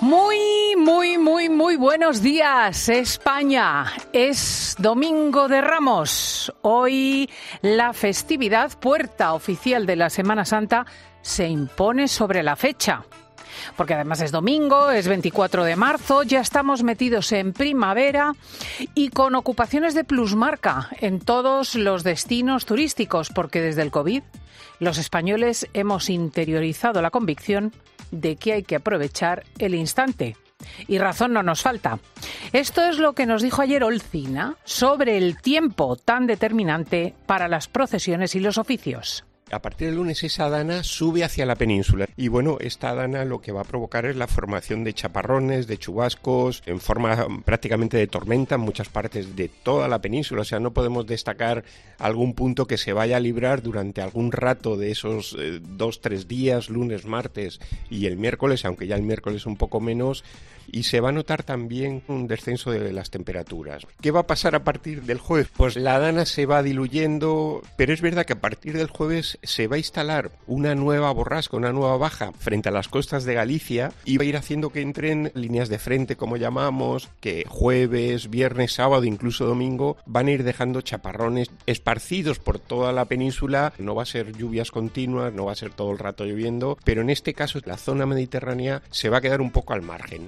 Muy buenos días, España. Es Domingo de Ramos. Hoy la festividad, puerta oficial de la Semana Santa, se impone sobre la fecha. Porque además es domingo, es 24 de marzo, ya estamos metidos en primavera y con ocupaciones de plusmarca en todos los destinos turísticos, porque desde el COVID los españoles hemos interiorizado la convicción de que hay que aprovechar el instante. Y razón no nos falta. Esto es lo que nos dijo ayer Olcina sobre el tiempo tan determinante para las procesiones y los oficios. A partir del lunes esa dana sube hacia la península y bueno, esta dana lo que va a provocar es la formación de chaparrones, de chubascos, en forma prácticamente de tormenta en muchas partes de toda la península. O sea, no podemos destacar algún punto que se vaya a librar durante algún rato de esos 2-3 días, lunes, martes y el miércoles, aunque ya el miércoles un poco menos. Y se va a notar también un descenso de las temperaturas. ¿Qué va a pasar a partir del jueves? Pues la dana se va diluyendo, pero es verdad que a partir del jueves se va a instalar una nueva borrasca, una nueva baja frente a las costas de Galicia y va a ir haciendo que entren líneas de frente, como llamamos, que jueves, viernes, sábado, incluso domingo, van a ir dejando chaparrones esparcidos por toda la península. No va a ser lluvias continuas, no va a ser todo el rato lloviendo, pero en este caso la zona mediterránea se va a quedar un poco al margen.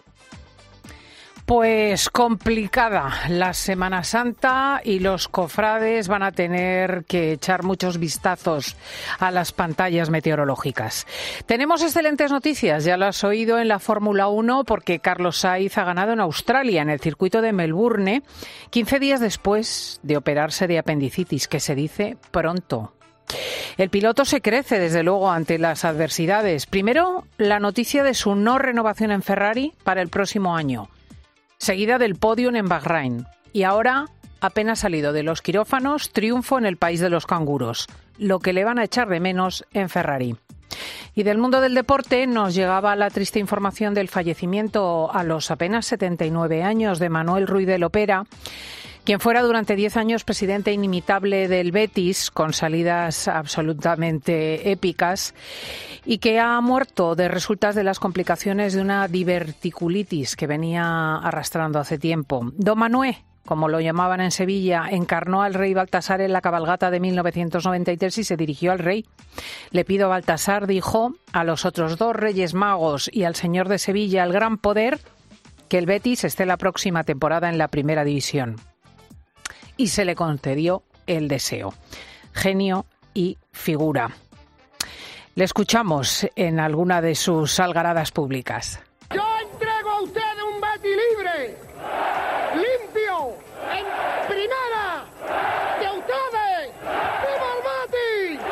Pues complicada la Semana Santa y los cofrades van a tener que echar muchos vistazos a las pantallas meteorológicas. Tenemos excelentes noticias, ya lo has oído en la Fórmula 1 porque Carlos Sainz ha ganado en Australia, en el circuito de Melbourne, 15 días después de operarse de apendicitis, que se dice pronto. El piloto se crece, desde luego, ante las adversidades. Primero, la noticia de su no renovación en Ferrari para el próximo año, seguida del podio en Bahrein. Y ahora, apenas salido de los quirófanos, triunfo en el país de los canguros, lo que le van a echar de menos en Ferrari. Y del mundo del deporte nos llegaba la triste información del fallecimiento a los apenas 79 años de Manuel Ruiz de Lopera, quien fuera durante 10 años presidente inimitable del Betis, con salidas absolutamente épicas, y que ha muerto de resultas de las complicaciones de una diverticulitis que venía arrastrando hace tiempo. Don Manué, como lo llamaban en Sevilla, encarnó al rey Baltasar en la cabalgata de 1993 y se dirigió al rey. Le pido, Baltasar, dijo, a los otros dos reyes magos y al señor de Sevilla, el gran poder, que el Betis esté la próxima temporada en la primera división. Y se le concedió el deseo. Genio y figura. Le escuchamos en alguna de sus algaradas públicas. Yo entrego a usted un Betis libre, limpio, en primera, de ustedes. ¡Viva el Betis!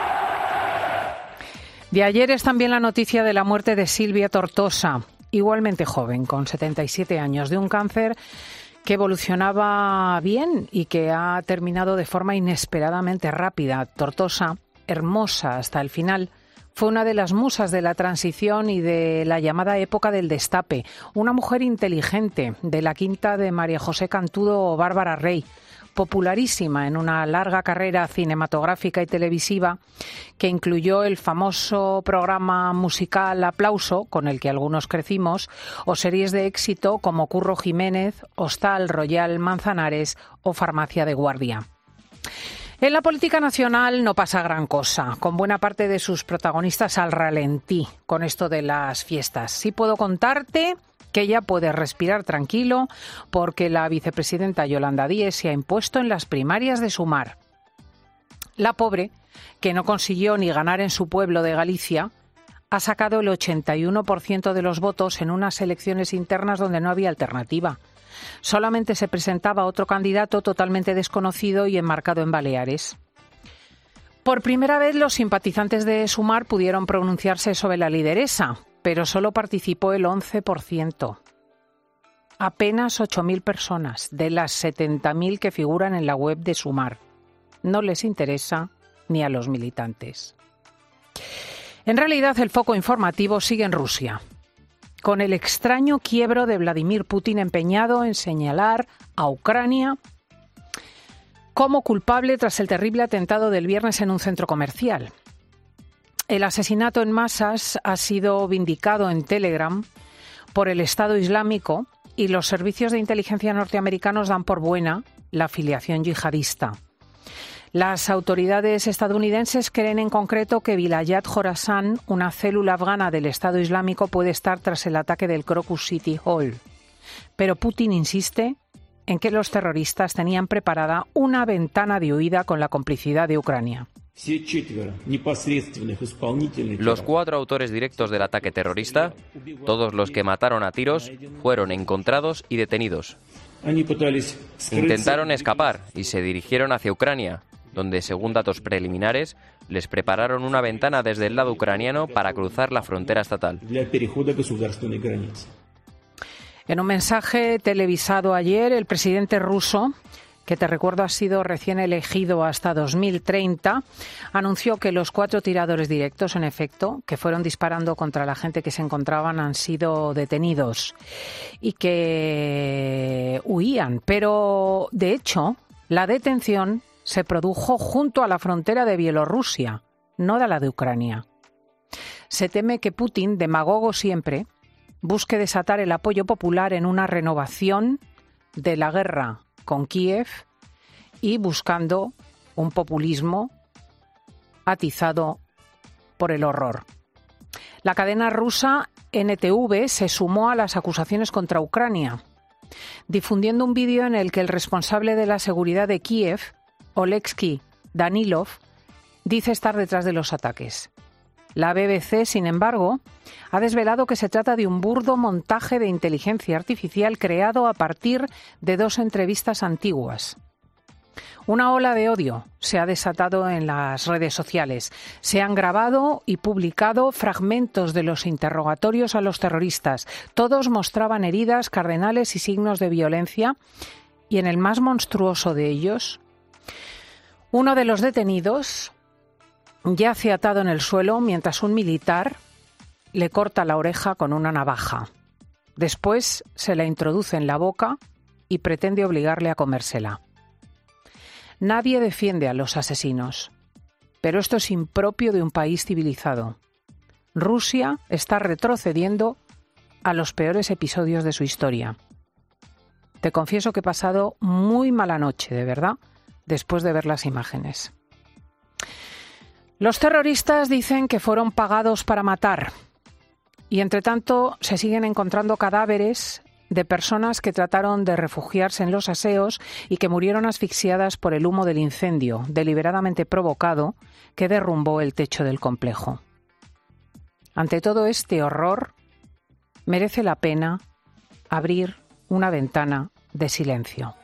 De ayer es también la noticia de la muerte de Silvia Tortosa, igualmente joven, con 77 años, de un cáncer que evolucionaba bien y que ha terminado de forma inesperadamente rápida. Tortosa, hermosa hasta el final, fue una de las musas de la transición y de la llamada época del destape. Una mujer inteligente, de la quinta de María José Cantudo o Bárbara Rey, popularísima en una larga carrera cinematográfica y televisiva que incluyó el famoso programa musical Aplauso, con el que algunos crecimos, o series de éxito como Curro Jiménez, Hostal Royal Manzanares o Farmacia de Guardia. En la política nacional no pasa gran cosa, con buena parte de sus protagonistas al ralentí con esto de las fiestas. Sí puedo contarte que ya puedes respirar tranquilo porque la vicepresidenta Yolanda Díez se ha impuesto en las primarias de Sumar. La pobre, que no consiguió ni ganar en su pueblo de Galicia, ha sacado el 81% de los votos en unas elecciones internas donde no había alternativa. Solamente se presentaba otro candidato totalmente desconocido y enmarcado en Baleares. Por primera vez los simpatizantes de Sumar pudieron pronunciarse sobre la lideresa, pero solo participó el 11%. Apenas 8.000 personas de las 70.000 que figuran en la web de Sumar. No les interesa ni a los militantes. En realidad, el foco informativo sigue en Rusia, con el extraño quiebro de Vladimir Putin empeñado en señalar a Ucrania como culpable tras el terrible atentado del viernes en un centro comercial. El asesinato en masas ha sido vindicado en Telegram por el Estado Islámico y los servicios de inteligencia norteamericanos dan por buena la afiliación yihadista. Las autoridades estadounidenses creen en concreto que Vilayat Khorasan, una célula afgana del Estado Islámico, puede estar tras el ataque del Crocus City Hall. Pero Putin insiste en que los terroristas tenían preparada una ventana de huida con la complicidad de Ucrania. Los 4 autores directos del ataque terrorista, todos los que mataron a tiros, fueron encontrados y detenidos. Intentaron escapar y se dirigieron hacia Ucrania, donde, según datos preliminares, les prepararon una ventana desde el lado ucraniano para cruzar la frontera estatal. En un mensaje televisado ayer, el presidente ruso, que te recuerdo ha sido recién elegido hasta 2030, anunció que los 4 tiradores directos, en efecto, que fueron disparando contra la gente que se encontraban, han sido detenidos y que huían. Pero, de hecho, la detención se produjo junto a la frontera de Bielorrusia, no de la de Ucrania. Se teme que Putin, demagogo siempre, busque desatar el apoyo popular en una renovación de la guerra con Kiev y buscando un populismo atizado por el horror. La cadena rusa NTV se sumó a las acusaciones contra Ucrania, difundiendo un vídeo en el que el responsable de la seguridad de Kiev, Oleksiy Danilov, dice estar detrás de los ataques. La BBC, sin embargo, ha desvelado que se trata de un burdo montaje de inteligencia artificial creado a partir de 2 entrevistas antiguas. Una ola de odio se ha desatado en las redes sociales. Se han grabado y publicado fragmentos de los interrogatorios a los terroristas. Todos mostraban heridas cardenales y signos de violencia. Y en el más monstruoso de ellos, uno de los detenidos yace atado en el suelo mientras un militar le corta la oreja con una navaja. Después se la introduce en la boca y pretende obligarle a comérsela. Nadie defiende a los asesinos, pero esto es impropio de un país civilizado. Rusia está retrocediendo a los peores episodios de su historia. Te confieso que he pasado muy mala noche, de verdad, después de ver las imágenes. Los terroristas dicen que fueron pagados para matar y, entre tanto, se siguen encontrando cadáveres de personas que trataron de refugiarse en los aseos y que murieron asfixiadas por el humo del incendio deliberadamente provocado que derrumbó el techo del complejo. Ante todo este horror, merece la pena abrir una ventana de silencio.